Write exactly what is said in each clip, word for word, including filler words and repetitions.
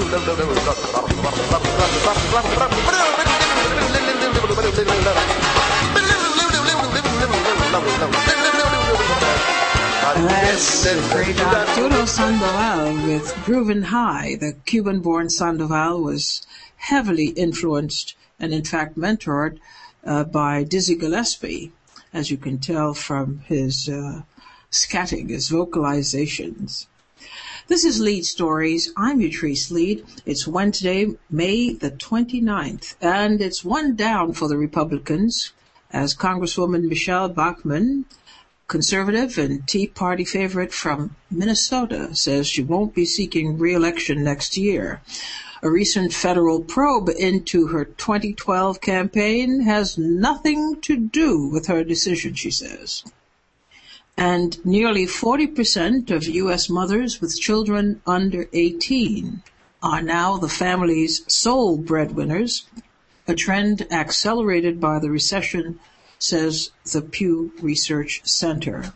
That's great Arturo Sandoval with Groovin' High. The Cuban-born Sandoval was heavily influenced and in fact mentored uh, by Dizzy Gillespie, as you can tell from his uh, scatting, his vocalizations. This is Lead Stories. I'm Utrice Lead. It's Wednesday, May the twenty-ninth, and it's one down for the Republicans as Congresswoman Michelle Bachmann, conservative and Tea Party favorite from Minnesota, says she won't be seeking re-election next year. A recent federal probe into her twenty twelve campaign has nothing to do with her decision, she says. And nearly forty percent of U S mothers with children under eighteen are now the family's sole breadwinners, a trend accelerated by the recession, says the Pew Research Center.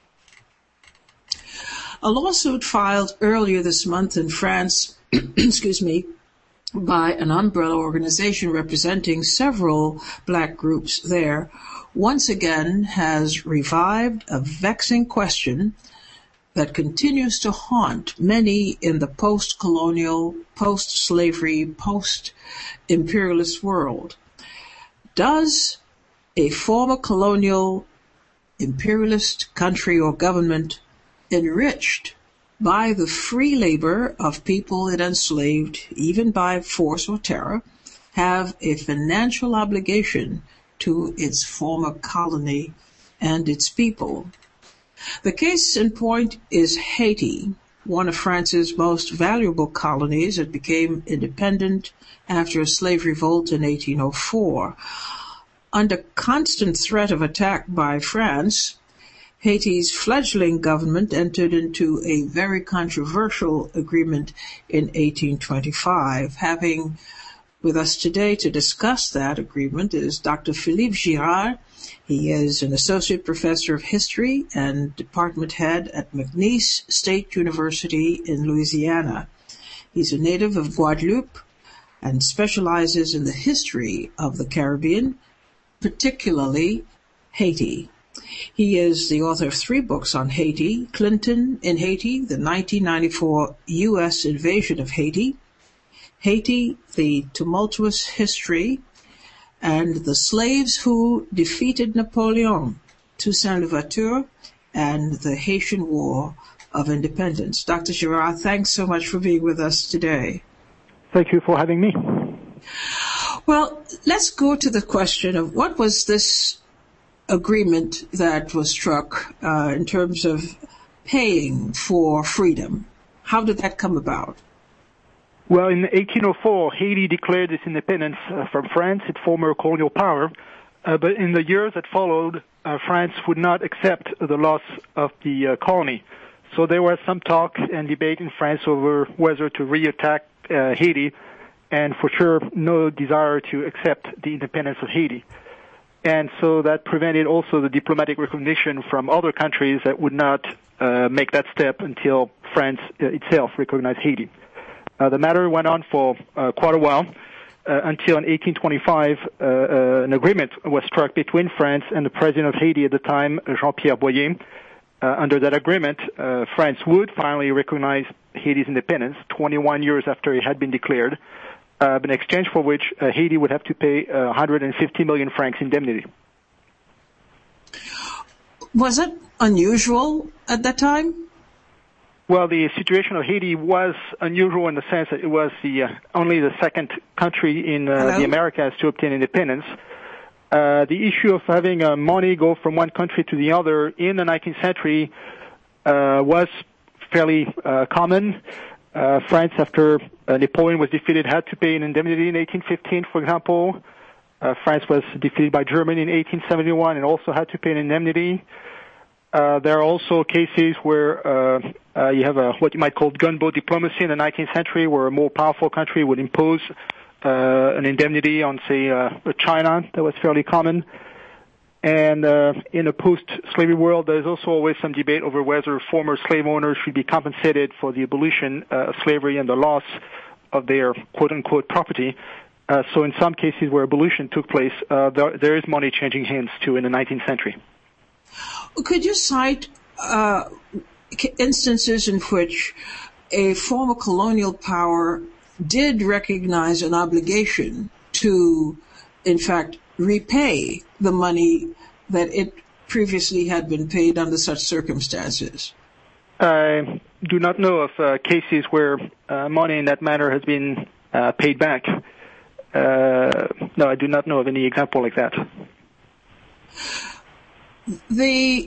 A lawsuit filed earlier this month in France, excuse me, by an umbrella organization representing several black groups there, once again has revived a vexing question that continues to haunt many in the post-colonial, post-slavery, post-imperialist world. Does a former colonial imperialist country or government enriched by the free labor of people it enslaved, even by force or terror, have a financial obligation to its former colony and its people? The case in point is Haiti, one of France's most valuable colonies. It became independent after a slave revolt in eighteen oh four. Under constant threat of attack by France, Haiti's fledgling government entered into a very controversial agreement in eighteen twenty-five. Having with us today to discuss that agreement is Doctor Philippe Girard. He is an associate professor of history and department head at McNeese State University in Louisiana. He's a native of Guadeloupe and specializes in the history of the Caribbean, particularly Haiti. He is the author of three books on Haiti: Clinton in Haiti, the nineteen ninety-four U S invasion of Haiti, Haiti, the tumultuous history, and the slaves who defeated Napoleon, Toussaint Louverture, and the Haitian War of Independence. Doctor Girard, thanks so much for being with us today. Thank you for having me. Well, let's go to the question of what was this agreement that was struck uh, in terms of paying for freedom. How did that come about? Well, in eighteen oh four, Haiti declared its independence uh, from France, its former colonial power. Uh, but in the years that followed, uh, France would not accept the loss of the uh, colony. So there was some talk and debate in France over whether to re-attack uh, Haiti, and for sure no desire to accept the independence of Haiti. And so that prevented also the diplomatic recognition from other countries that would not uh, make that step until France uh, itself recognized Haiti. Uh, the matter went on for uh, quite a while uh, until in eighteen twenty-five uh, uh, an agreement was struck between France and the president of Haiti at the time, Jean-Pierre Boyer. Uh, under that agreement, uh, France would finally recognize Haiti's independence twenty-one years after it had been declared, Uh, in exchange for which uh, Haiti would have to pay uh, one hundred fifty million francs indemnity. Was it unusual at that time? Well, the situation of Haiti was unusual in the sense that it was the uh, only the second country in uh, the Americas to obtain independence. Uh, the issue of having uh, money go from one country to the other in the nineteenth century uh, was fairly uh, common. Uh, France, after uh, Napoleon was defeated, had to pay an indemnity in eighteen fifteen, for example. Uh, France was defeated by Germany in eighteen seventy-one and also had to pay an indemnity. Uh, there are also cases where uh, uh, you have a, what you might call gunboat diplomacy in the nineteenth century, where a more powerful country would impose uh, an indemnity on, say, uh, China. That was fairly common. And uh, in a post-slavery world, there's also always some debate over whether former slave owners should be compensated for the abolition uh, of slavery and the loss of their quote-unquote property. Uh, so in some cases where abolition took place, uh, there, there is money changing hands too in the nineteenth century. Could you cite uh, instances in which a former colonial power did recognize an obligation to, in fact, repay the money that it previously had been paid under such circumstances? I do not know of uh, cases where uh, money in that matter has been uh, paid back. Uh, no, I do not know of any example like that. The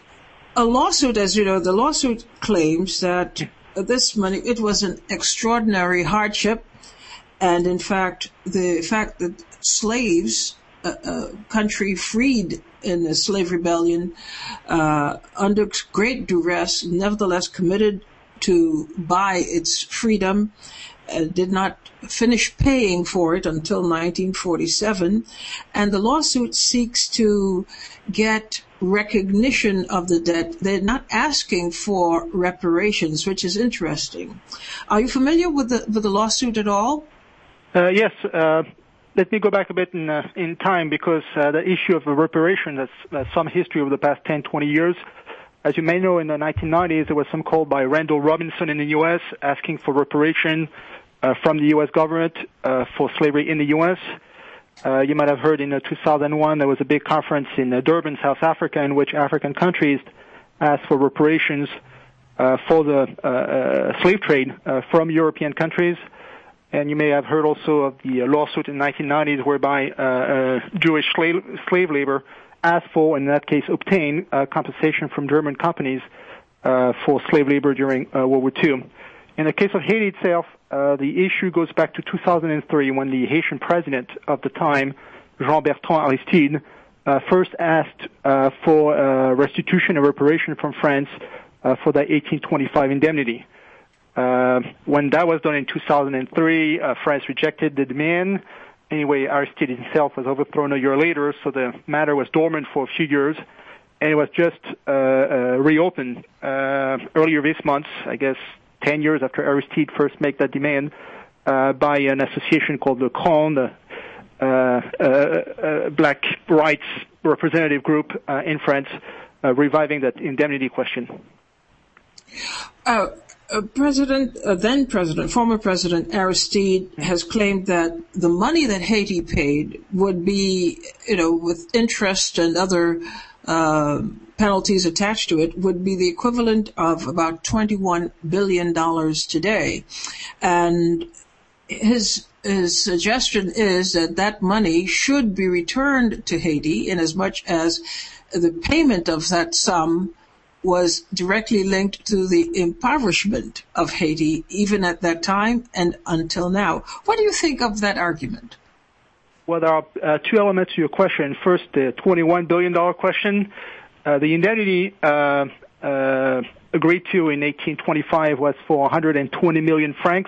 a lawsuit, as you know, the lawsuit claims that this money, it was an extraordinary hardship, and in fact, the fact that slaves, a, a country freed in the slave rebellion, uh, under great duress, nevertheless committed to buy its freedom, uh, did not finish paying for it until nineteen forty-seven, and the lawsuit seeks to get recognition of the debt. They're not asking for reparations, which is interesting. Are you familiar with the with the lawsuit at all? Uh, yes. Uh, let me go back a bit in uh, in time, because uh, the issue of reparation has uh, some history over the past ten, twenty years. As you may know, in the nineteen nineties, there was some call by Randall Robinson in the U S asking for reparation uh, from the U S government uh, for slavery in the U S Uh, you might have heard in uh, two thousand one there was a big conference in uh, Durban, South Africa, in which African countries asked for reparations uh, for the uh, uh, slave trade uh, from European countries. And you may have heard also of the uh, lawsuit in the nineteen nineties whereby uh, uh, Jewish slave, slave labor asked for, in that case obtained, uh, compensation from German companies uh, for slave labor during uh, World War Two. In the case of Haiti itself, uh, the issue goes back to two thousand three, when the Haitian president of the time, Jean-Bertrand Aristide, uh, first asked uh, for uh, restitution and reparation from France uh, for the eighteen twenty-five indemnity. Uh, when that was done in two thousand three, uh, France rejected the demand. Anyway, Aristide himself was overthrown a year later, so the matter was dormant for a few years, and it was just uh, uh, reopened uh, earlier this month, I guess ten years after Aristide first made that demand, uh, by an association called the C R O N, the uh, uh, uh, Black Rights Representative Group uh, in France, uh, reviving that indemnity question. Uh, uh, President, uh, then President, former President Aristide has claimed that the money that Haiti paid would be, you know, with interest and other uh, penalties attached to it, would be the equivalent of about twenty-one billion dollars today. And his his suggestion is that that money should be returned to Haiti, in as much as the payment of that sum was directly linked to the impoverishment of Haiti, even at that time and until now. What do you think of that argument? Well, there are uh, two elements to your question. First, the twenty-one billion dollars question. Uh, the indemnity uh, uh, agreed to in eighteen twenty-five was for one hundred twenty million francs,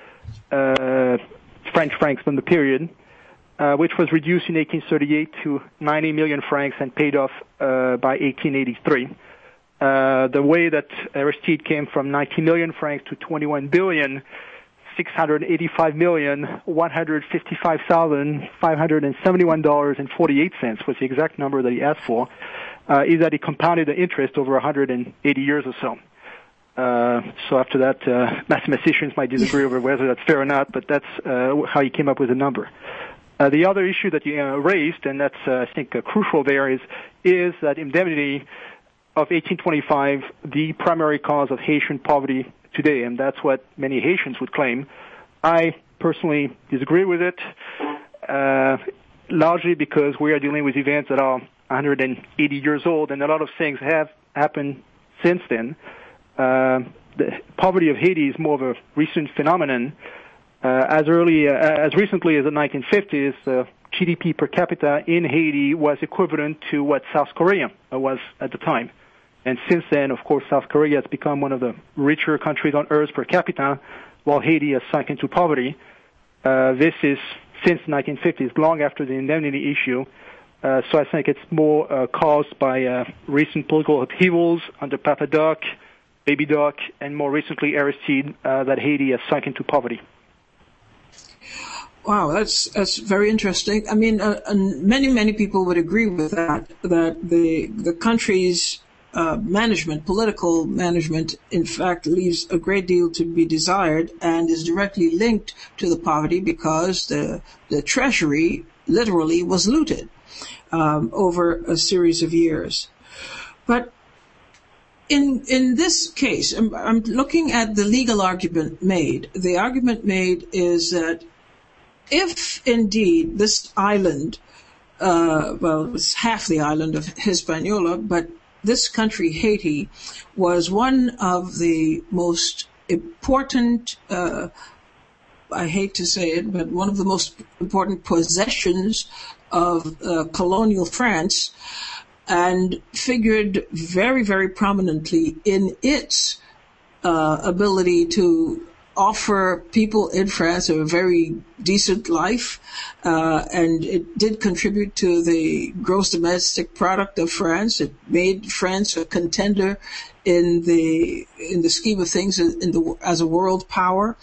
uh, French francs from the period, uh, which was reduced in eighteen thirty-eight to ninety million francs and paid off uh, by eighteen eighty-three. Uh, the way that Aristide came from ninety million francs to twenty-one billion, six hundred eighty-five million, one hundred fifty-five thousand, five hundred seventy-one dollars and forty-eight cents was the exact number that he asked for, uh, is that he compounded the interest over one hundred eighty years or so. Uh, so after that, uh, mathematicians might disagree over whether that's fair or not, but that's uh, how he came up with the number. Uh, the other issue that you uh, raised, and that's, uh, I think, uh, crucial there, is, is that indemnity of eighteen twenty-five, the primary cause of Haitian poverty today, and that's what many Haitians would claim. I personally disagree with it, uh, largely because we are dealing with events that are one hundred eighty years old, and a lot of things have happened since then. Uh, the poverty of Haiti is more of a recent phenomenon. Uh, as early, uh, as recently as the nineteen fifties, uh, G D P per capita in Haiti was equivalent to what South Korea was at the time. And since then, of course, South Korea has become one of the richer countries on earth per capita, while Haiti has sunk into poverty. Uh, this is since the nineteen fifties, long after the indemnity issue. Uh, so I think it's more uh, caused by uh, recent political upheavals under Papa Doc, Baby Doc, and more recently Aristide, uh, that Haiti has sunk into poverty. Wow, that's that's very interesting. I mean, uh, and many many people would agree with that. That the the country's uh, management, political management, in fact, leaves a great deal to be desired, and is directly linked to the poverty because the the treasury literally was looted um, over a series of years. But in in this case, I'm, I'm looking at the legal argument made. The argument made is that if indeed this island, uh, well, it's half the island of Hispaniola, but this country, Haiti, was one of the most important, uh, I hate to say it, but one of the most important possessions of uh, colonial France, and figured very, very prominently in its uh, ability to offer people in France a very decent life, uh, and it did contribute to the gross domestic product of France. It made France a contender in the in the scheme of things in the, as a world power.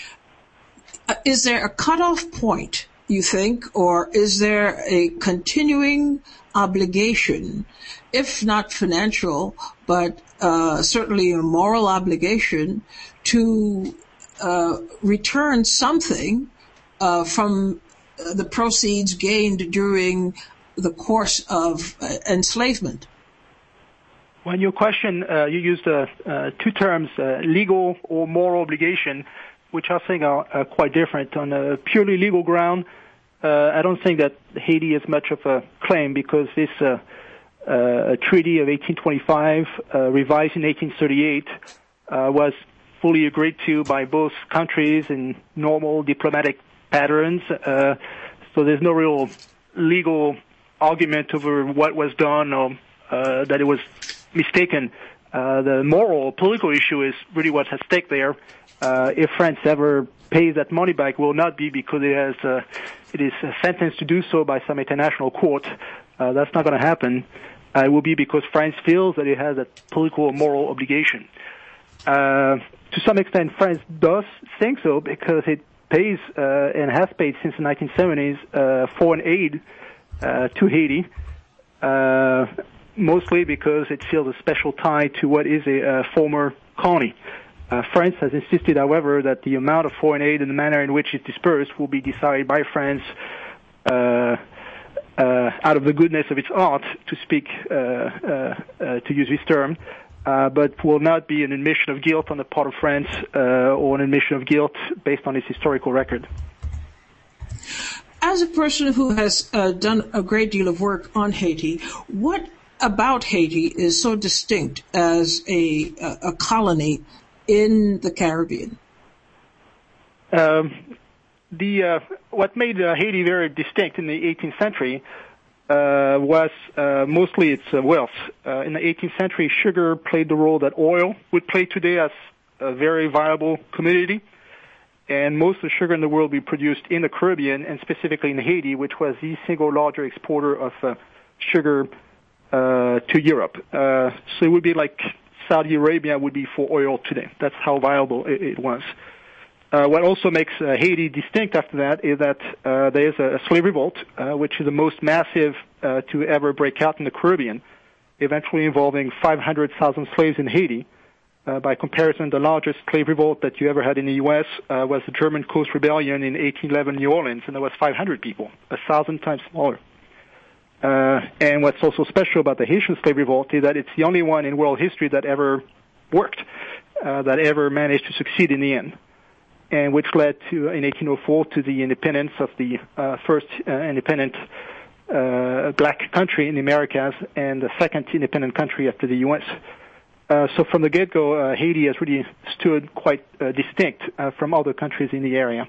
Uh, is there a cutoff point, you think, or is there a continuing obligation, if not financial, but uh, certainly a moral obligation to uh, return something uh, from uh, the proceeds gained during the course of uh, enslavement? Well, in your question, uh, you used uh, uh, two terms, uh, legal or moral obligation, which I think are, are quite different. On a purely legal ground, uh, I don't think that Haiti has much of a claim because this uh, uh, treaty of eighteen twenty-five, uh, revised in eighteen thirty-eight, uh, was fully agreed to by both countries in normal diplomatic patterns. Uh, so there's no real legal argument over what was done or uh, that it was mistaken. Uh, the moral, political issue is really what's at stake there. Uh, if France ever pays that money back, it will not be because it has uh, it is sentenced to do so by some international court. Uh, that's not going to happen. Uh, it will be because France feels that it has a political or moral obligation. Uh, to some extent, France does think so because it pays uh, and has paid since the nineteen seventies uh, foreign aid uh, to Haiti, uh, mostly because it feels a special tie to what is a, a former colony. Uh, France has insisted, however, that the amount of foreign aid and the manner in which it's dispersed will be decided by France uh, uh, out of the goodness of its art, to speak, uh, uh, uh, to use this term, uh, but will not be an admission of guilt on the part of France uh, or an admission of guilt based on its historical record. As a person who has uh, done a great deal of work on Haiti, what about Haiti is so distinct as a, a colony in the Caribbean? Um, the uh, what made uh, Haiti very distinct in the eighteenth century uh, was uh, mostly its uh, wealth. Uh, in the eighteenth century, sugar played the role that oil would play today as a very viable commodity, and most of the sugar in the world would be produced in the Caribbean, and specifically in Haiti, which was the single larger exporter of uh, sugar uh, to Europe. Uh, so it would be like Saudi Arabia would be for oil today. That's how viable it, it was. Uh, what also makes uh, Haiti distinct after that is that uh, there is a, a slave revolt, uh, which is the most massive uh, to ever break out in the Caribbean, eventually involving five hundred thousand slaves in Haiti. Uh, by comparison, the largest slave revolt that you ever had in the U S uh, was the German Coast Rebellion in eighteen eleven New Orleans, and there was five hundred people, a thousand times smaller. Uh, and what's also special about the Haitian slave revolt is that it's the only one in world history that ever worked, uh, that ever managed to succeed in the end, and which led to, in eighteen oh four, to the independence of the uh, first uh, independent uh, black country in the Americas and the second independent country after the U S. Uh, so from the get-go, uh, Haiti has really stood quite uh, distinct uh, from other countries in the area.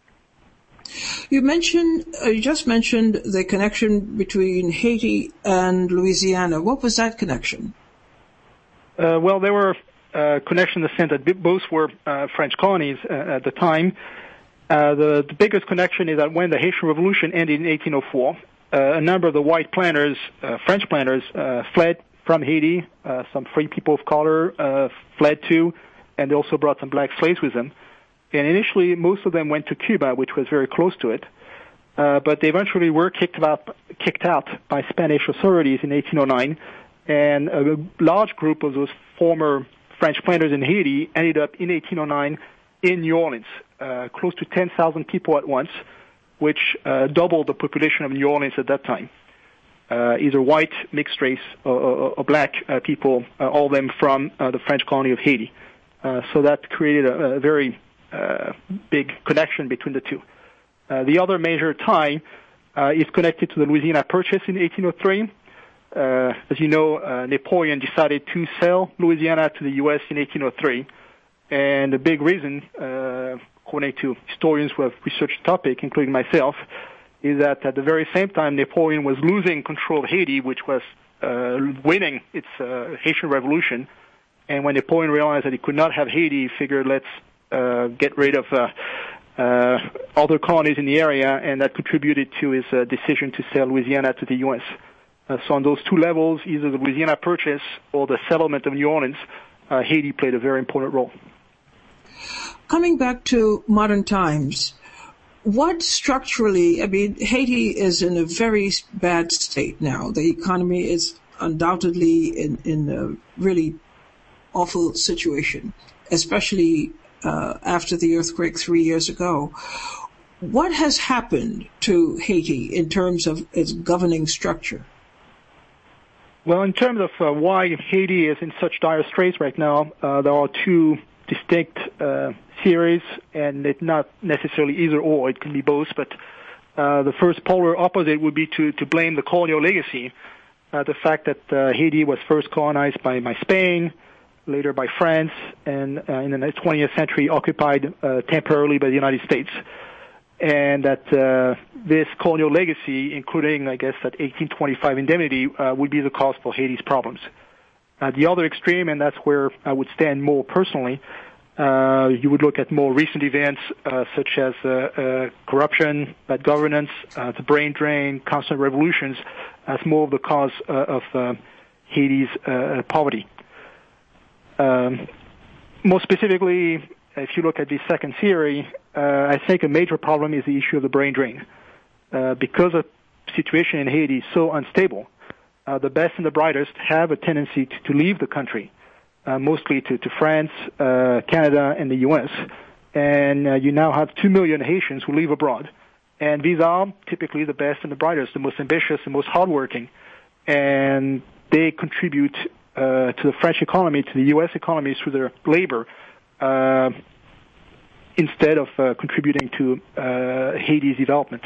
You mentioned, uh, you just mentioned the connection between Haiti and Louisiana. What was that connection? Uh, well, there were uh, connections in the sense that both were uh, French colonies uh, at the time. Uh, the, the biggest connection is that when the Haitian Revolution ended in eighteen oh four, uh, a number of the white planters, uh, French planters, uh, fled from Haiti. Uh, some free people of color uh, fled too, and they also brought some black slaves with them. And initially, most of them went to Cuba, which was very close to it. Uh, but they eventually were kicked out, kicked out by Spanish authorities in eighteen oh nine. And a large group of those former French planters in Haiti ended up in eighteen oh nine in New Orleans, uh, close to ten thousand people at once, which uh, doubled the population of New Orleans at that time. Uh, either white, mixed race, or, or, or black uh, people, uh, all of them from uh, the French colony of Haiti. Uh, so that created a, a very uh, big connection between the two. Uh, the other major tie uh, is connected to the Louisiana Purchase in eighteen oh three. Uh, as you know, uh, Napoleon decided to sell Louisiana to the U S in eighteen oh three. And the big reason, uh, according to historians who have researched the topic, including myself, is that at the very same time Napoleon was losing control of Haiti, which was uh, winning its uh, Haitian Revolution. And when Napoleon realized that he could not have Haiti, he figured, let's uh, get rid of uh, uh, other colonies in the area, and that contributed to his uh, decision to sell Louisiana to the U S. Uh, so on those two levels, either the Louisiana Purchase or the settlement of New Orleans, uh, Haiti played a very important role. Coming back to modern times, what structurally, I mean, Haiti is in a very bad state now. The economy is undoubtedly in, in a really awful situation, especially uh, after the earthquake three years ago. What has happened to Haiti in terms of its governing structure? Well, in terms of uh, why Haiti is in such dire straits right now, uh, there are two distinct uh, theories, and it's not necessarily either or. It can be both, but uh, the first polar opposite would be to, to blame the colonial legacy, uh, the fact that uh, Haiti was first colonized by, by Spain, later by France, and uh, in the twentieth century occupied uh, temporarily by the United States. And that uh, this colonial legacy, including, I guess, that eighteen twenty-five indemnity, uh, would be the cause for Haiti's problems. Uh, the other extreme, and that's where I would stand more personally, uh, you would look at more recent events uh, such as uh, uh, corruption, bad governance, uh, the brain drain, constant revolutions, as more of the cause uh, of uh, Haiti's uh, poverty. Um, more specifically, if you look at the second theory, uh, I think a major problem is the issue of the brain drain. Uh, because the situation in Haiti is so unstable, uh, the best and the brightest have a tendency to, to leave the country, uh, mostly to, to France, uh, Canada, and the U S. And uh, you now have two million Haitians who live abroad. And these are typically the best and the brightest, the most ambitious, the most hardworking. And they contribute uh, to the French economy, to the U S economy through their labor, Uh, instead of uh, contributing to uh, Haiti's development.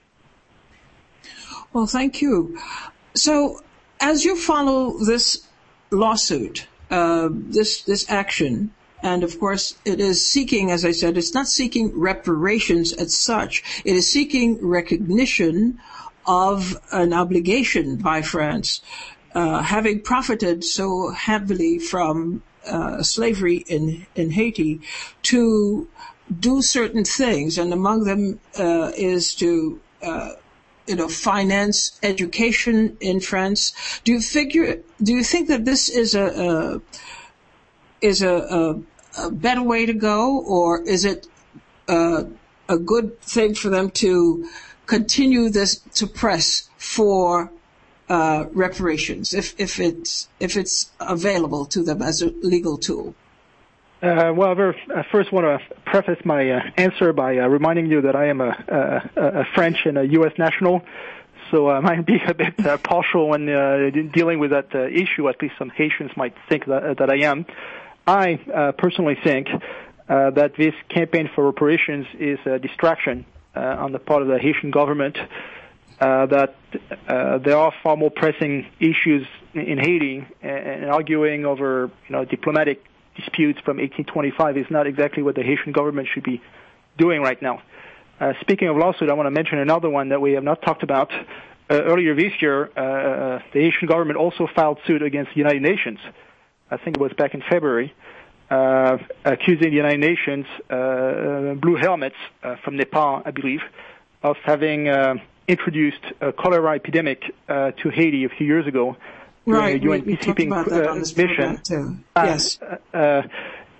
Well, thank you. So, as you follow this lawsuit, uh, this this action, and of course it is seeking, as I said, it's not seeking reparations as such. It is seeking recognition of an obligation by France, uh, having profited so heavily from Uh, slavery in, in Haiti, to do certain things, and among them uh, is to, uh, you know, finance education in France. Do you figure? Do you think that this is a, a is a, a, a better way to go, or is it uh, a good thing for them to continue this to press for Uh, reparations, if if it's if it's available to them as a legal tool? Uh, well, I first want to preface my uh, answer by uh, reminding you that I am a, a, a French and a U S national, so I might be a bit uh, partial when uh, dealing with that uh, issue. At least some Haitians might think that, uh, that I am. I uh, personally think uh, that this campaign for reparations is a distraction uh, on the part of the Haitian government. Uh, that uh, there are far more pressing issues in, in Haiti, and, and arguing over, you know, diplomatic disputes from eighteen twenty-five is not exactly what the Haitian government should be doing right now. Uh, speaking of lawsuit, I want to mention another one that we have not talked about. Uh, earlier this year, uh, the Haitian government also filed suit against the United Nations. I think it was back in February, uh, accusing the United Nations, uh, Blue Helmets uh, from Nepal, I believe, of having uh, introduced a cholera epidemic uh, to Haiti a few years ago during right, the U N we, we peacekeeping about that on this mission. Too. Uh, yes. Uh,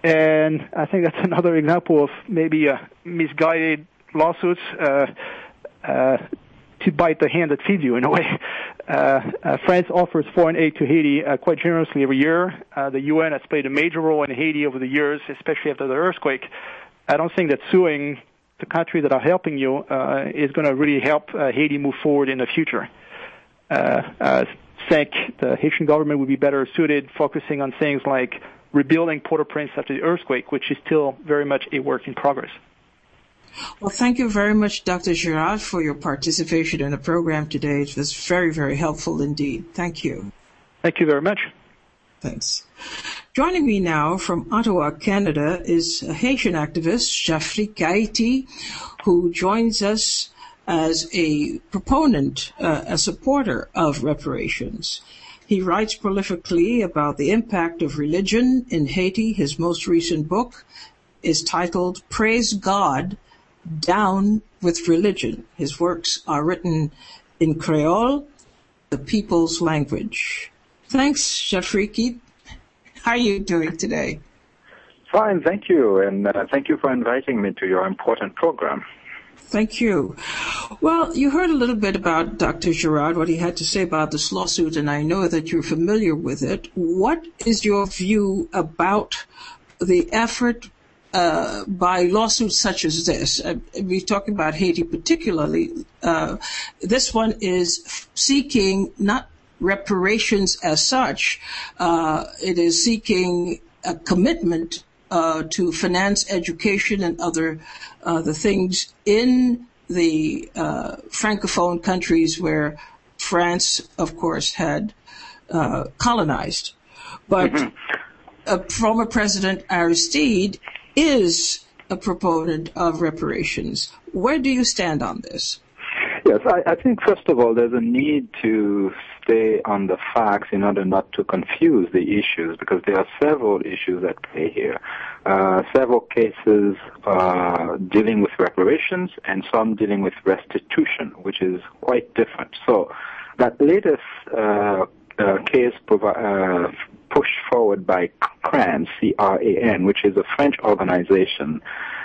And I think that's another example of maybe uh, misguided lawsuits uh, uh, to bite the hand that feeds you, in a way. Uh, uh, France offers foreign aid to Haiti uh, quite generously every year. Uh, the U N has played a major role in Haiti over the years, especially after the earthquake. I don't think that suing the countries that are helping you uh, is going to really help uh, Haiti move forward in the future. Uh, I think the Haitian government would be better suited focusing on things like rebuilding Port-au-Prince after the earthquake, which is still very much a work in progress. Well, thank you very much, Doctor Girard, for your participation in the program today. It was very, very helpful indeed. Thank you. Thank you very much. Thanks. Joining me now from Ottawa, Canada, is a Haitian activist, Geoffrey Kaiti, who joins us as a proponent, uh, a supporter of reparations. He writes prolifically about the impact of religion in Haiti. His most recent book is titled Praise God, Down with Religion. His works are written in Creole, the people's language. Thanks, Geoffrey. How are you doing today? Fine, thank you, and uh, thank you for inviting me to your important program. Thank you. Well, you heard a little bit about Doctor Girard, what he had to say about this lawsuit, and I know that you're familiar with it. What is your view about the effort uh, by lawsuits such as this? Uh, we're talking about Haiti particularly. Uh, this one is seeking not reparations as such. Uh, it is seeking a commitment uh, to finance education and other uh, the things in the uh, Francophone countries where France, of course, had uh, colonized. But mm-hmm. uh, former President Aristide is a proponent of reparations. Where do you stand on this? Yes, I, I think, first of all, there's a need to stay on the facts in order not to confuse the issues, because there are several issues at play here. Uh, several cases uh, dealing with reparations and some dealing with restitution, which is quite different. So that latest uh, uh, case provi- uh, pushed forward by CRAN, C R A N, which is a French organization,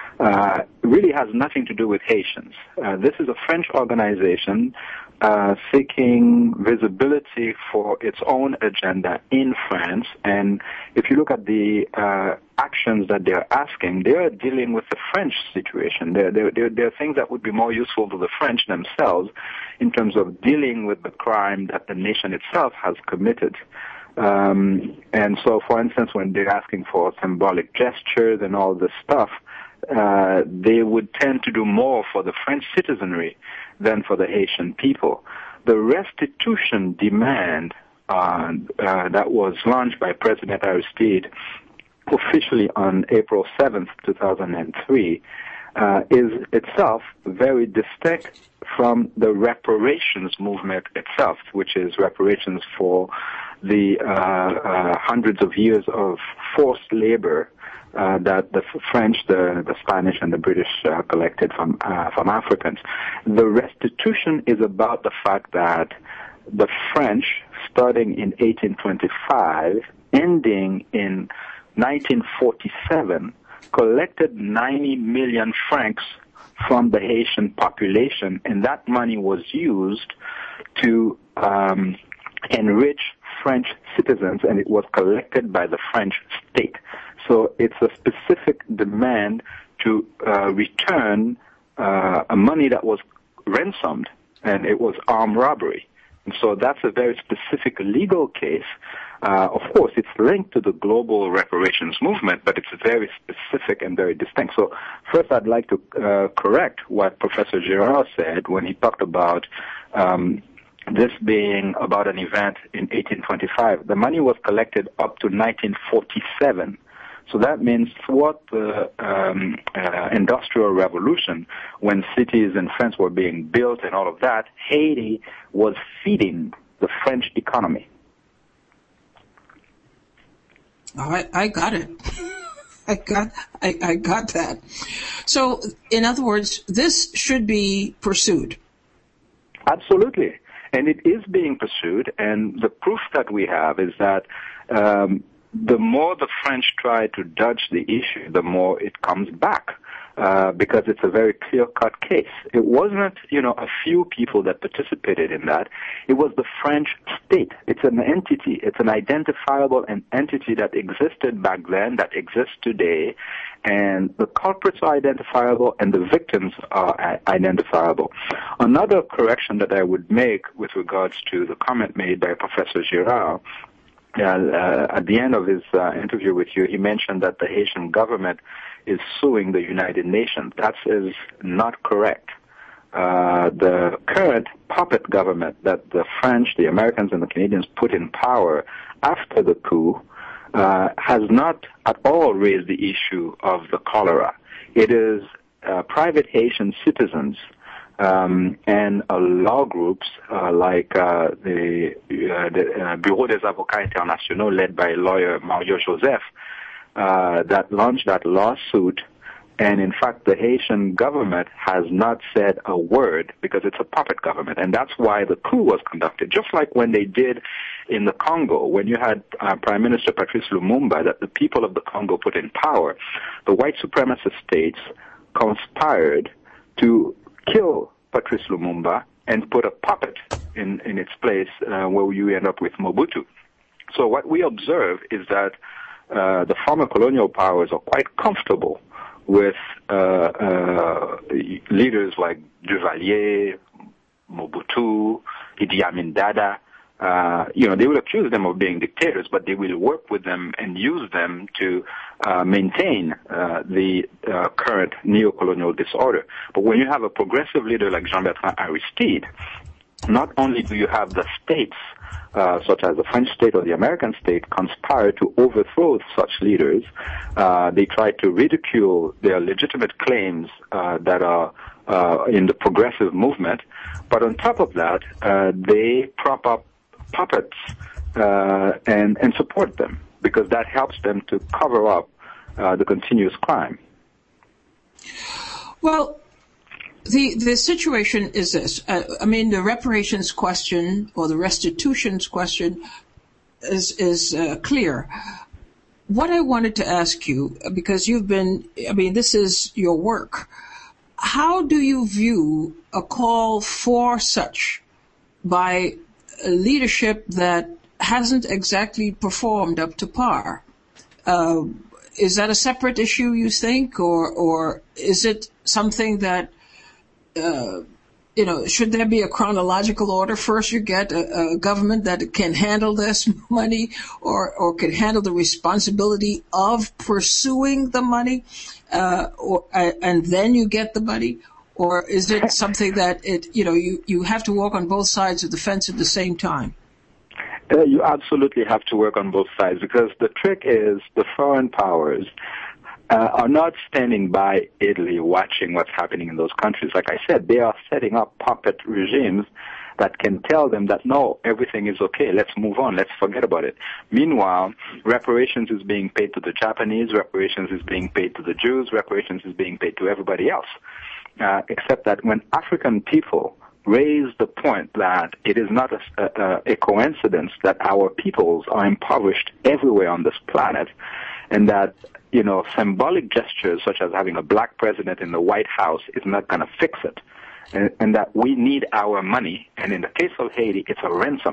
Uh, really has nothing to do with Haitians. Uh, this is a French organization uh, seeking visibility for its own agenda in France. And if you look at the uh, actions that they're asking, they are dealing with the French situation. They're, they're, they're, they're things that would be more useful to the French themselves in terms of dealing with the crime that the nation itself has committed. Um, and so, for instance, when they're asking for symbolic gestures and all this stuff, Uh, they would tend to do more for the French citizenry than for the Haitian people. The restitution demand uh, uh, that was launched by President Aristide officially on April seventh, two thousand three, uh, is itself very distinct from the reparations movement itself, which is reparations for the uh, uh, hundreds of years of forced labor Uh, that the French, the, the Spanish, and the British uh, collected from uh, from Africans. The restitution is about the fact that the French, starting in eighteen twenty-five, ending in nineteen forty-seven, collected ninety million francs from the Haitian population, and that money was used to um, enrich French citizens, and it was collected by the French state. So it's a specific demand to uh, return uh, a money that was ransomed, and it was armed robbery. And so that's a very specific legal case. Uh, of course, it's linked to the global reparations movement, but it's very specific and very distinct. So first, I'd like to uh, correct what Professor Girard said when he talked about um, this being about an event in eighteen twenty-five. The money was collected up to nineteen forty-seven. So that means throughout the um, uh, Industrial Revolution, when cities in France were being built and all of that, Haiti was feeding the French economy. Oh, I, I got it. I got, I, I got that. So, in other words, this should be pursued. Absolutely. And it is being pursued, and the proof that we have is that um, the more the French try to dodge the issue, the more it comes back. Uh, because it's a very clear-cut case. It wasn't, you know, a few people that participated in that. It was the French state. It's an entity. It's an identifiable an entity that existed back then, that exists today, and the culprits are identifiable and the victims are identifiable. Another correction that I would make with regards to the comment made by Professor Girard, uh, uh, at the end of his uh, interview with you, he mentioned that the Haitian government is suing the United Nations. That is not correct. Uh, the current puppet government that the French, the Americans, and the Canadians put in power after the coup uh, has not at all raised the issue of the cholera. It is uh, private Haitian citizens um, and uh, law groups uh, like uh, the, uh, the uh, Bureau des Avocats Internationaux, led by lawyer Mario Joseph, Uh, that launched that lawsuit, and in fact the Haitian government has not said a word because it's a puppet government, and that's why the coup was conducted, just like when they did in the Congo, when you had uh, Prime Minister Patrice Lumumba, that the people of the Congo put in power. The white supremacist states conspired to kill Patrice Lumumba and put a puppet in, in its place uh, where you end up with Mobutu. So what we observe is that Uh, the former colonial powers are quite comfortable with uh, uh, leaders like Duvalier, Mobutu, Idi Amin Dada. Uh, you know, they will accuse them of being dictators, but they will work with them and use them to uh, maintain uh, the uh, current neo-colonial disorder. But when you have a progressive leader like Jean-Bertrand Aristide, not only do you have the states Uh, such as the French state or the American state, conspire to overthrow such leaders. Uh, they try to ridicule their legitimate claims uh, that are uh, in the progressive movement. But on top of that, uh, they prop up puppets uh, and, and support them because that helps them to cover up uh, the continuous crime. Well, The the situation is this. Uh, I mean, the reparations question or the restitutions question is is uh, clear. What I wanted to ask you, because you've been, I mean, this is your work. How do you view a call for such by a leadership that hasn't exactly performed up to par? Uh, is that a separate issue, you think, or or is it something that Uh, you know, should there be a chronological order? First you get a, a government that can handle this money or, or can handle the responsibility of pursuing the money, uh, or, uh, and then you get the money? Or is it something that it, you know, you, you have to walk on both sides of the fence at the same time? Uh, you absolutely have to work on both sides because the trick is the foreign powers Uh, are not standing by idly watching what's happening in those countries. Like I said, they are setting up puppet regimes that can tell them that, no, everything is okay, let's move on, let's forget about it. Meanwhile, reparations is being paid to the Japanese, reparations is being paid to the Jews, reparations is being paid to everybody else. Uh, except that when African people raise the point that it is not a, a, a coincidence that our peoples are impoverished everywhere on this planet, and that you know, symbolic gestures such as having a black president in the White House is not going to fix it. And, and that we need our money. And in the case of Haiti, it's a ransom.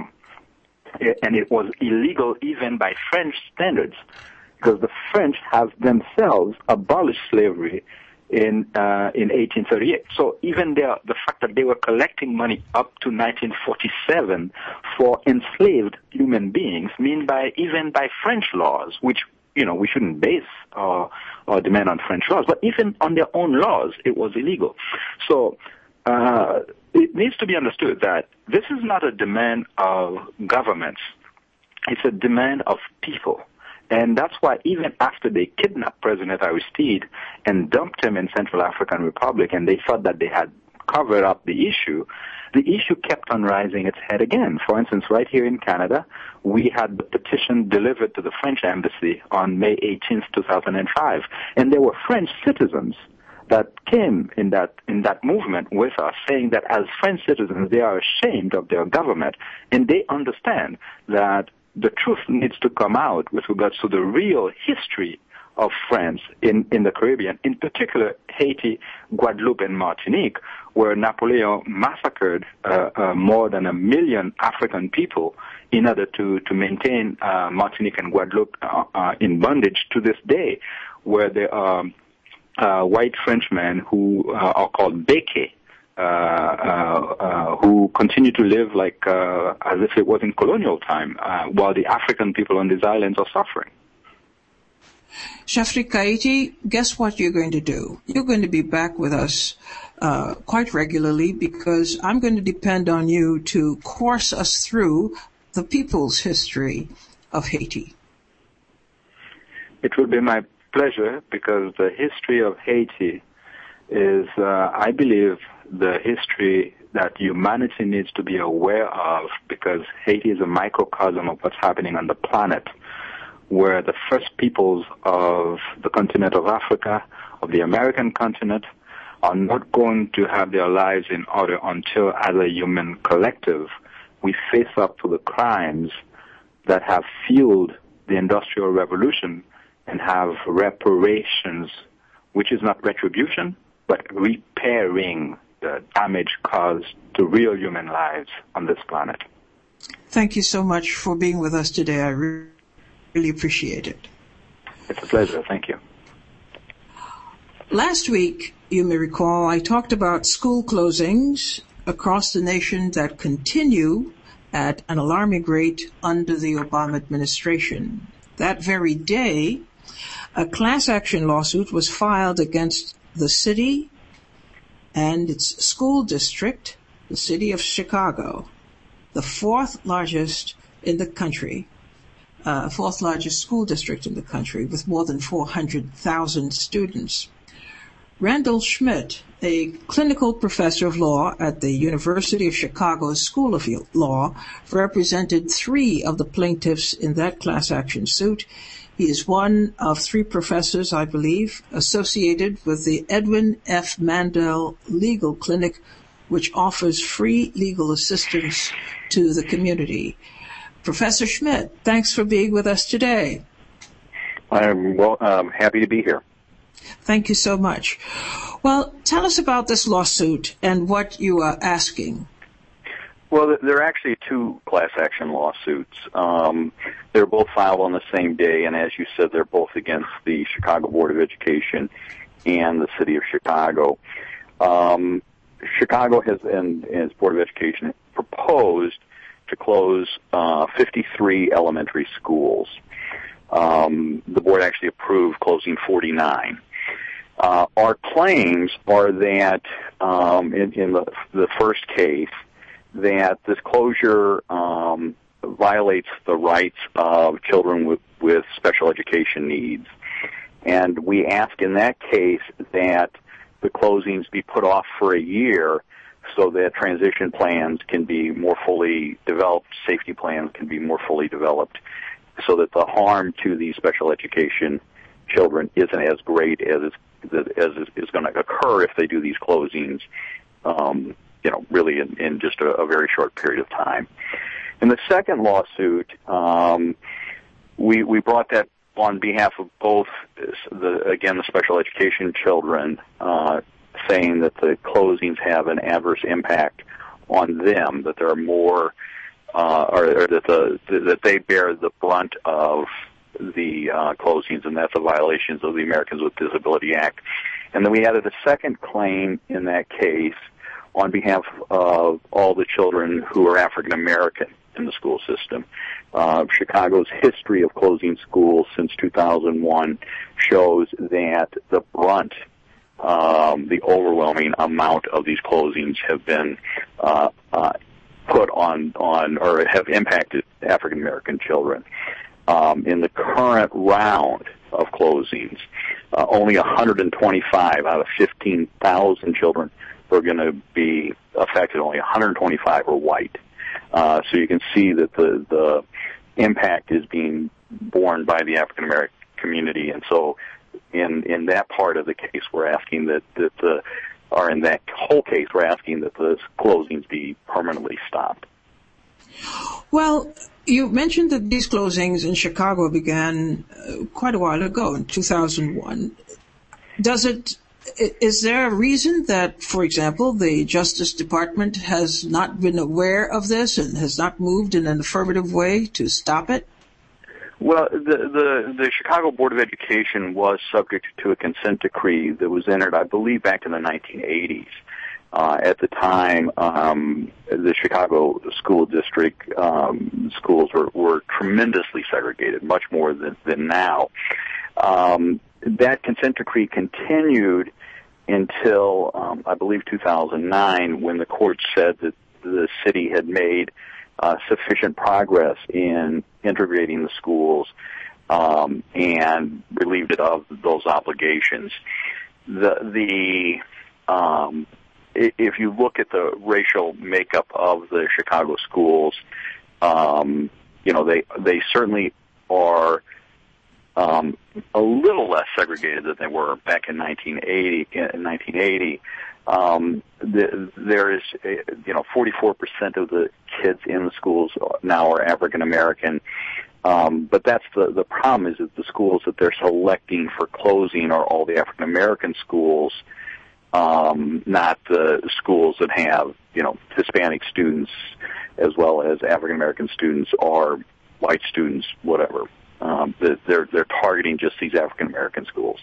And it was illegal even by French standards because the French have themselves abolished slavery in uh, in eighteen thirty-eight. So even there, the fact that they were collecting money up to nineteen forty-seven for enslaved human beings mean by even by French laws, which you know, we shouldn't base our, our demand on French laws, but even on their own laws, it was illegal. So uh, it needs to be understood that this is not a demand of governments. It's a demand of people. And that's why even after they kidnapped President Aristide and dumped him in Central African Republic and they thought that they had covered up the issue, the issue kept on rising its head again. For instance, right here in Canada, we had the petition delivered to the French embassy on May eighteenth, two thousand five, and there were French citizens that came in that in that movement with us, saying that as French citizens, they are ashamed of their government, and they understand that the truth needs to come out with regards to the real history of France in, in the Caribbean, in particular Haiti, Guadeloupe, and Martinique, where Napoleon massacred uh, uh, more than a million African people in order to, to maintain uh, Martinique and Guadeloupe uh, uh, in bondage to this day, where there are uh, white Frenchmen who uh, are called béquets, uh, uh, uh, who continue to live like uh, as if it was in colonial time, uh, while the African people on these islands are suffering. Shafri Kaiti, guess what you're going to do? You're going to be back with us uh, quite regularly, because I'm going to depend on you to course us through the people's history of Haiti. It will be my pleasure, because the history of Haiti is, uh, I believe, the history that humanity needs to be aware of, because Haiti is a microcosm of what's happening on the planet, where the first peoples of the continent of Africa, of the American continent, are not going to have their lives in order until, as a human collective, we face up to the crimes that have fueled the Industrial Revolution and have reparations, which is not retribution, but repairing the damage caused to real human lives on this planet. Thank you so much for being with us today. I really Really appreciate it. It's a pleasure. Thank you. Last week, you may recall, I talked about school closings across the nation that continue at an alarming rate under the Obama administration. That very day, a class action lawsuit was filed against the city and its school district, the city of Chicago, the fourth largest in the country. Uh, fourth largest school district in the country, with more than four hundred thousand students. Randall Schmidt, a clinical professor of law at the University of Chicago School of Law, represented three of the plaintiffs in that class action suit. He is one of three professors, I believe, associated with the Edwin F. Mandel Legal Clinic, which offers free legal assistance to the community. Professor Schmidt, thanks for being with us today. I'm well, um, happy to be here. Thank you so much. Well, tell us about this lawsuit and what you are asking. Well, there are actually two class action lawsuits. Um, they're both filed on the same day, and as you said, they're both against the Chicago Board of Education and the City of Chicago. Um, Chicago has, and, and its Board of Education, proposed to close uh, fifty-three elementary schools. Um, the board actually approved closing forty-nine. Uh, our claims are that, um, in, in the, the first case, that this closure um, violates the rights of children with, with special education needs. And we ask in that case that the closings be put off for a year, so that transition plans can be more fully developed, safety plans can be more fully developed, so that the harm to these special education children isn't as great as is, as is going to occur if they do these closings, um, you know, really in, in just a, a very short period of time. In the second lawsuit, um, we we brought that on behalf of both, the again, the special education children, uh, saying that the closings have an adverse impact on them, that there are more, uh, or, or that the that they bear the brunt of the uh, closings, and that's the violations of the Americans with Disability Act. And then we added a second claim in that case on behalf of all the children who are African American in the school system. Uh, Chicago's history of closing schools since two thousand one shows that the brunt, Um, the overwhelming amount of these closings have been uh, uh, put on, on or have impacted African American children. Um, in the current round of closings, uh, only one hundred twenty-five out of fifteen thousand children who are going to be affected. Only one hundred twenty-five are white. Uh, so you can see that the, the impact is being borne by the African American community, and so In in that part of the case, we're asking that, that the, or in that whole case, we're asking that the closings be permanently stopped. Well, You mentioned that these closings in Chicago began uh, quite a while ago, in two thousand one. Does it, is there a reason that, for example, the Justice Department has not been aware of this and has not moved in an affirmative way to stop it? Well, the, the, the Chicago Board of Education was subject to a consent decree that was entered, I believe, back in the nineteen eighties. Uh, at the time, um, the Chicago school district um, schools were, were tremendously segregated, much more than, than now. Um, that consent decree continued until, um, I believe, two thousand nine, when the court said that the city had made uh, sufficient progress in integrating the schools um, and relieved it of those obligations. The the um, If you look at the racial makeup of the Chicago schools, um, you know, they they certainly are um, a little less segregated than they were back in nineteen eighty. In nineteen eighty, um, the, there is, a, you know, forty-four percent of the kids in the schools now are African American. Um, but that's the the problem is that the schools that they're selecting for closing are all the African American schools. Um, not the schools that have, you know, Hispanic students as well as African American students or white students, whatever. Um, they're they're targeting just these African American schools.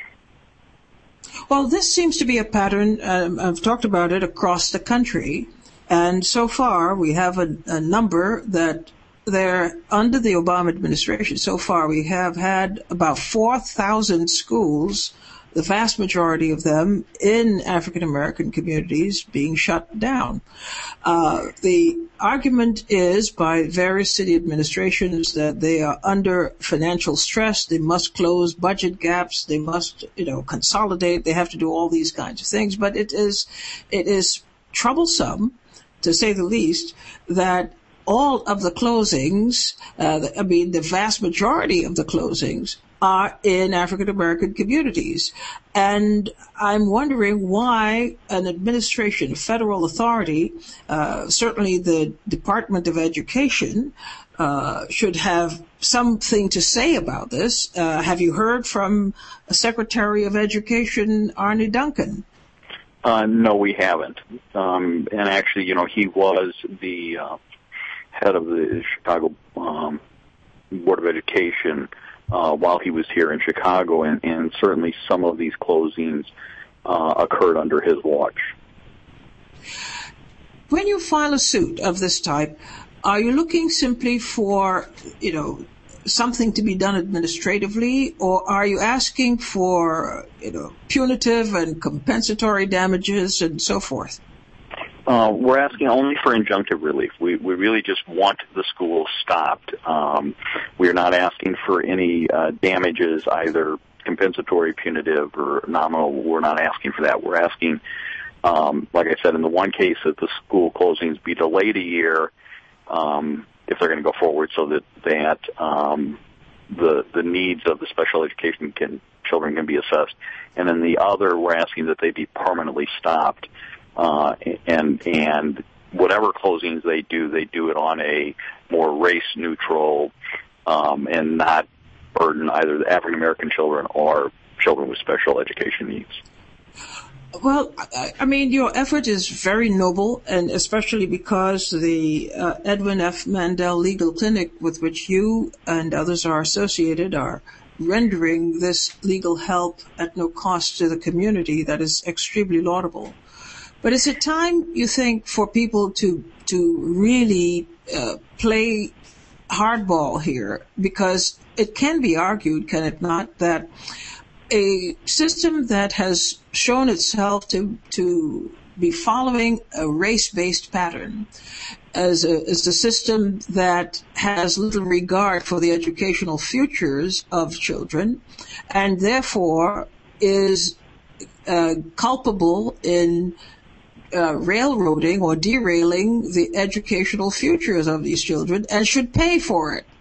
Well, this seems to be a pattern. Um, I've talked about it across the country, and so far we have a, a number that they're under the Obama administration. So far, we have had about four thousand schools, the vast majority of them in African-American communities, being shut down. Uh, the argument is by various city administrations that they are under financial stress. They must close budget gaps. They must, you know, consolidate. They have to do all these kinds of things. But it is, it is troublesome, to say the least, that all of the closings, uh, I mean, the vast majority of the closings are in African-American communities. And I'm wondering why an administration, a federal authority, uh, certainly the Department of Education, uh, should have something to say about this. Uh, have you heard from Secretary of Education Arne Duncan? Uh, no, we haven't. Um, and actually, you know, he was the uh, head of the Chicago um, Board of Education Uh, while he was here in Chicago, and, and certainly some of these closings uh, occurred under his watch. When you file a suit of this type, are you looking simply for, you know, something to be done administratively, or are you asking for, you know, punitive and compensatory damages and so forth? Uh, we're asking only for injunctive relief. We, we really just want the schools stopped. Um, we're not asking for any uh, damages, either compensatory, punitive, or nominal. We're not asking for that. We're asking, um, like I said, in the one case that the school closings be delayed a year um, if they're going to go forward, so that that um, the the needs of the special education can children can be assessed. And then the other, we're asking that they be permanently stopped. Uh, and, and whatever closings they do, they do it on a more race-neutral, um, and not burden either the African-American children or children with special education needs. Well, I mean, your effort is very noble, and especially because the uh, Edwin F. Mandel Legal Clinic, with which you and others are associated, are rendering this legal help at no cost to the community. That is extremely laudable. But is it time, you think, for people to to really uh, play hardball here? Because it can be argued, can it not, that a system that has shown itself to to be following a race-based pattern as a, as a system that has little regard for the educational futures of children, and therefore is uh, culpable in Uh, railroading or derailing the educational futures of these children, and should pay for it.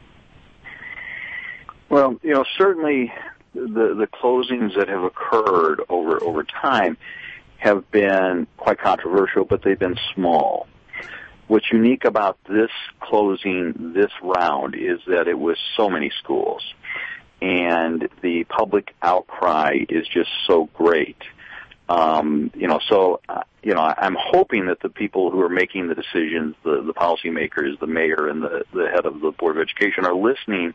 Well, you know, certainly the the closings that have occurred over over time have been quite controversial, but they've been small. what's unique about this closing this round is that it was so many schools, and the public outcry is just so great. Um, you know, so, uh, you know, I'm hoping that the people who are making the decisions, the, the policymakers, the mayor and the, the head of the Board of Education are listening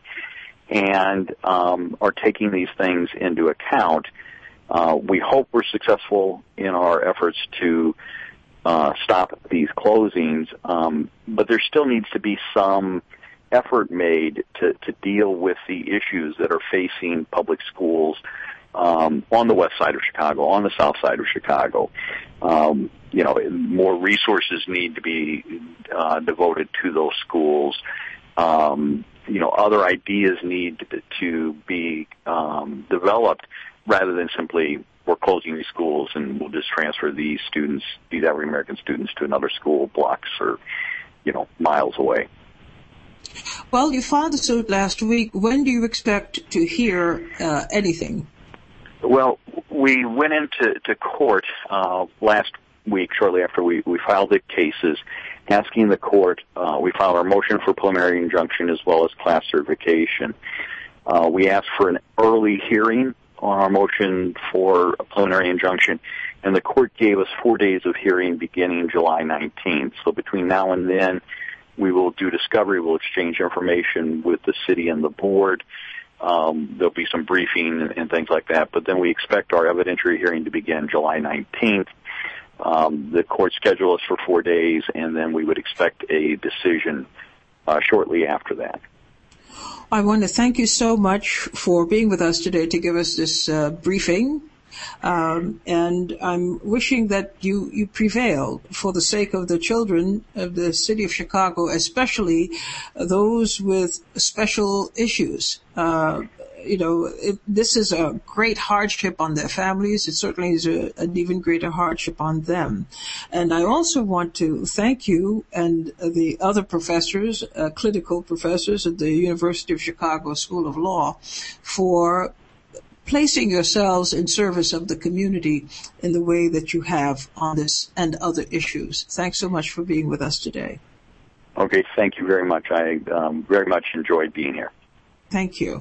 and um, are taking these things into account. Uh, we hope we're successful in our efforts to uh, stop these closings, um, but there still needs to be some effort made to, to deal with the issues that are facing public schools um, on the west side of Chicago, on the south side of Chicago. Um, you know, more resources need to be uh, devoted to those schools. Um, you know, other ideas need to, to be um, developed rather than simply we're closing these schools and we'll just transfer these students, these African American students, to another school blocks or, you know, miles away. Well, you filed a suit last week. When do you expect to hear uh, anything? Well, we went into to court uh, last week, shortly after we, we filed the cases, asking the court, uh, we filed our motion for preliminary injunction as well as class certification. Uh, we asked for an early hearing on our motion for a preliminary injunction, and the court gave us four days of hearing beginning July nineteenth. So between now and then, we will do discovery, we'll exchange information with the city and the board. Um, there'll be some briefing and, and things like that, but then we expect our evidentiary hearing to begin July nineteenth. Um, the court scheduled us for four days, and then we would expect a decision uh, shortly after that. I want to thank you so much for being with us today to give us this uh, briefing. Um, and I'm wishing that you, you prevail for the sake of the children of the city of Chicago, especially those with special issues. Uh, you know, it, this is a great hardship on their families. It certainly is a, an even greater hardship on them. And I also want to thank you and the other professors, uh, clinical professors at the University of Chicago School of Law, for placing yourselves in service of the community in the way that you have on this and other issues. Thanks so much for being with us today. Okay, thank you very much. I um, very much enjoyed being here. Thank you.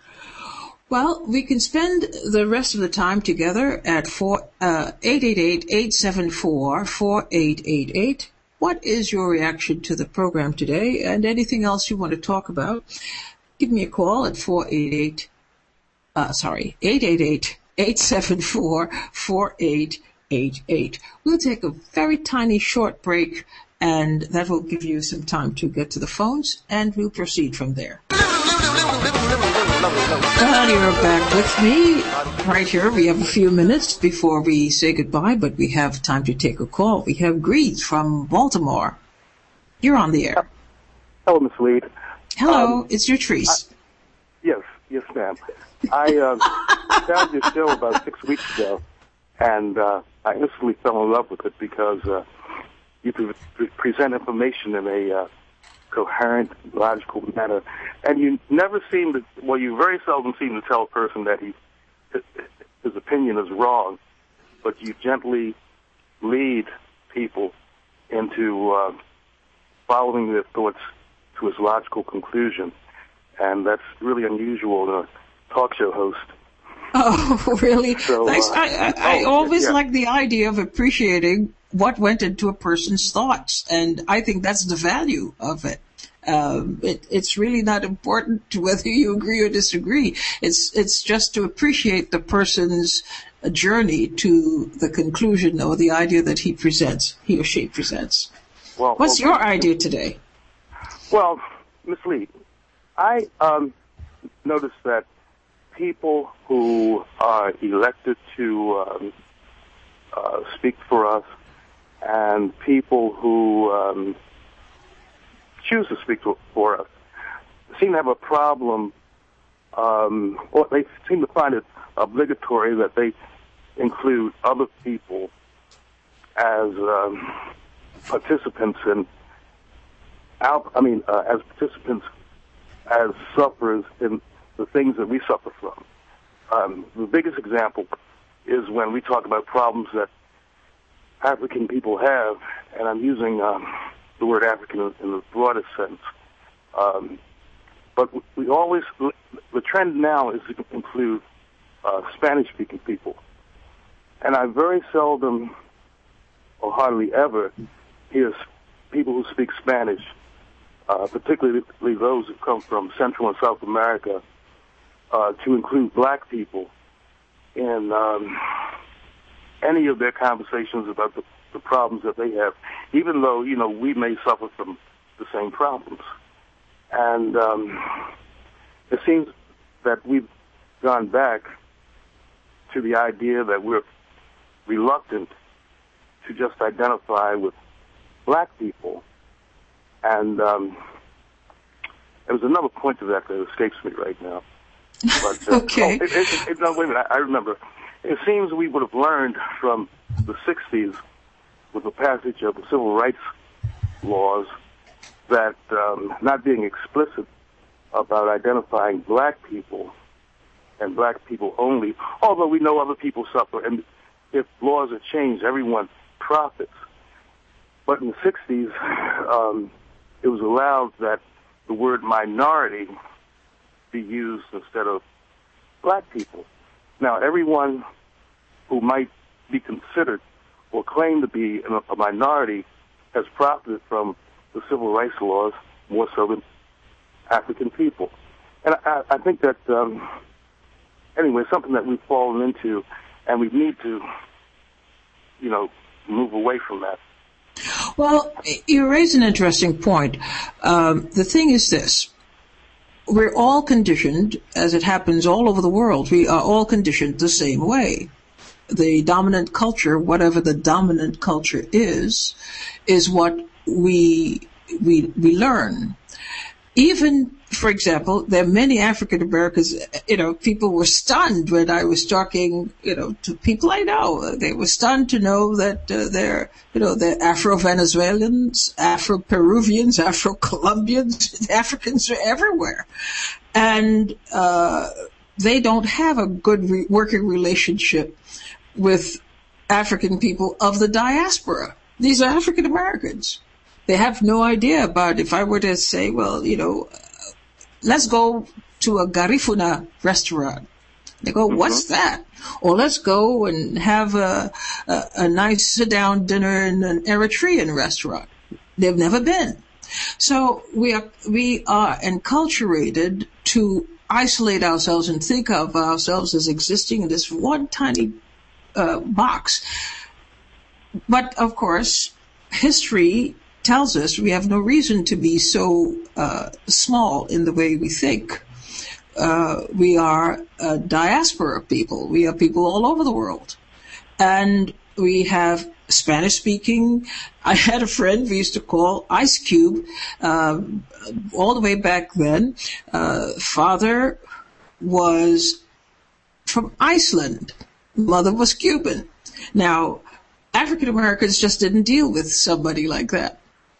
Well, we can spend the rest of the time together at four, uh, eight eight eight, eight seven four, four eight eight eight. What is your reaction to the program today and anything else you want to talk about? Give me a call at four eight eight, uh, sorry, eight eight eight, eight seven four, four eight eight eight. We'll take a very tiny short break, and that will give you some time to get to the phones, and we'll proceed from there. Well, you're back with me right here. We have a few minutes before we say goodbye, but we have time to take a call. We have Grease from Baltimore. You're on the air. Hello, Miss Lead. Hello, um, it's Yatrice. I, yes, yes, ma'am. I uh, found your show about six weeks ago, and uh, I instantly fell in love with it because uh, you pre- pre- present information in a uh, coherent, logical manner, and you never seem to, well, you very seldom seem to tell a person that he, his opinion is wrong, but you gently lead people into uh, following their thoughts to his logical conclusion, and that's really unusual in a talk show host. Oh, really? So, Thanks. Uh, I, I, I oh, always yeah. like the idea of appreciating what went into a person's thoughts, and I think that's the value of it. Um, it, it's really not important to whether you agree or disagree. It's it's just to appreciate the person's journey to the conclusion or the idea that he presents, he or she presents. Well, What's well, your idea today? Well, Miss Lee, I um, noticed that people who are elected to um, uh, speak for us and people who um, choose to speak to, for us seem to have a problem, um, or they seem to find it obligatory that they include other people as um, participants in, our, I mean, uh, as participants, as sufferers in the things that we suffer from. Um, the biggest example is when we talk about problems that African people have, and I'm using um, the word African in, in the broadest sense. Um, but we always, the trend now is to include uh, Spanish-speaking people. And I very seldom, or hardly ever, hear people who speak Spanish, uh, particularly those who come from Central and South America, uh, to include black people in um, any of their conversations about the, the problems that they have, even though, you know, we may suffer from the same problems. And um, it seems that we've gone back to the idea that we're reluctant to just identify with black people. And um, there was another point to that that escapes me right now. But, uh, okay. Oh, it, it, it, no, wait a minute. I, I remember. It seems we would have learned from the sixties with the passage of the civil rights laws that um, not being explicit about identifying black people and black people only, although we know other people suffer, and if laws are changed, everyone profits. But in the sixties, um, it was allowed that the word minority be used instead of black people. Now, everyone who might be considered or claim to be a minority has profited from the civil rights laws more so than African people. And I, I think that, um, anyway, something that we've fallen into, and we need to, you know, move away from that. Well, you raise an interesting point. Um, the thing is this. We're all conditioned, as it happens all over the world, we are all conditioned the same way. The dominant culture, whatever the dominant culture is, is what we we we learn. Even, for example, there are many African Americans, you know, people were stunned when I was talking, you know, to people I know. They were stunned to know that uh, they're, you know, they're Afro-Venezuelans, Afro-Peruvians, Afro-Colombians. Africans are everywhere. And uh, they don't have a good re- working relationship with African people of the diaspora. These are African Americans. They have no idea about, if I were to say, well, you know, let's go to a Garifuna restaurant. They go, mm-hmm. What's that? Or let's go and have a, a, a nice sit-down dinner in an Eritrean restaurant. They've never been. So we are, we are enculturated to isolate ourselves and think of ourselves as existing in this one tiny uh, box. But, of course, history tells us we have no reason to be so uh, small in the way we think. Uh, we are a diaspora people. We are people all over the world. And we have Spanish-speaking. I had a friend we used to call Ice Cube, uh, all the way back then. Uh, father was from Iceland. Mother was Cuban. Now, African Americans just didn't deal with somebody like that.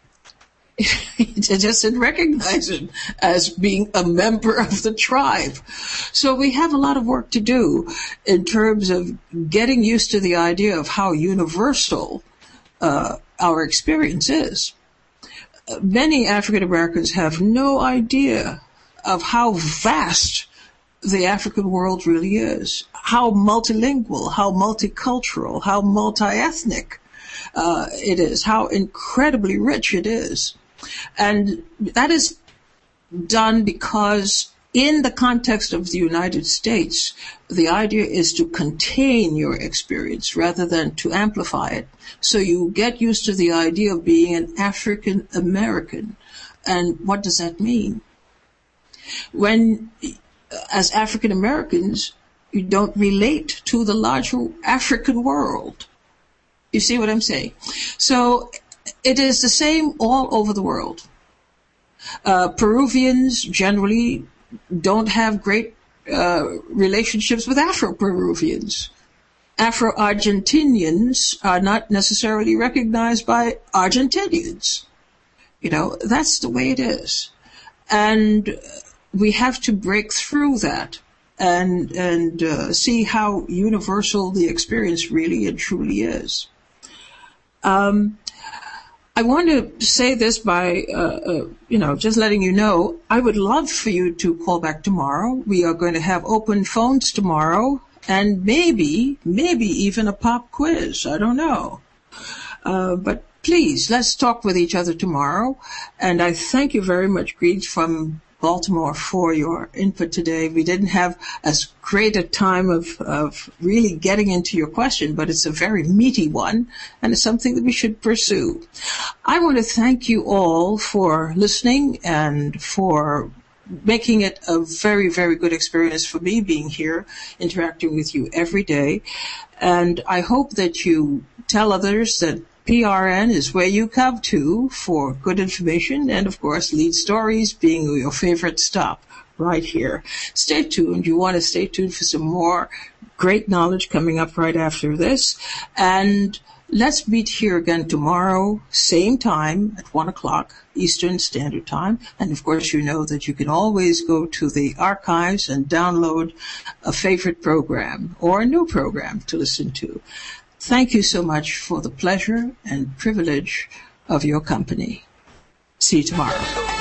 They just didn't recognize him as being a member of the tribe. So we have a lot of work to do in terms of getting used to the idea of how universal uh, our experience is. Many African Americans have no idea of how vast the African world really is, how multilingual, how multicultural, how multi-ethnic uh, it is, how incredibly rich it is. And that is done because in the context of the United States, the idea is to contain your experience rather than to amplify it. So you get used to the idea of being an African American. And what does that mean? When, as African Americans, you don't relate to the larger African world. You see what I'm saying? So it is the same all over the world. Uh, Peruvians generally don't have great uh, relationships with Afro-Peruvians. Afro-Argentinians are not necessarily recognized by Argentinians. You know, that's the way it is. And we have to break through that and and uh, see how universal the experience really and truly is. Um, I want to say this by, uh, uh, you know, just letting you know, I would love for you to call back tomorrow. We are going to have open phones tomorrow and maybe, maybe even a pop quiz. I don't know. Uh, but please, let's talk with each other tomorrow. And I thank you very much, Greed, from Baltimore, for your input today. We didn't have as great a time of, of really getting into your question, but it's a very meaty one, and it's something that we should pursue. I want to thank you all for listening and for making it a very, very good experience for me being here, interacting with you every day. And I hope that you tell others that P R N is where you come to for good information and, of course, Lead Stories being your favorite stop right here. Stay tuned. You want to stay tuned for some more great knowledge coming up right after this. And let's meet here again tomorrow, same time at one o'clock Eastern Standard Time. And, of course, you know that you can always go to the archives and download a favorite program or a new program to listen to. Thank you so much for the pleasure and privilege of your company. See you tomorrow.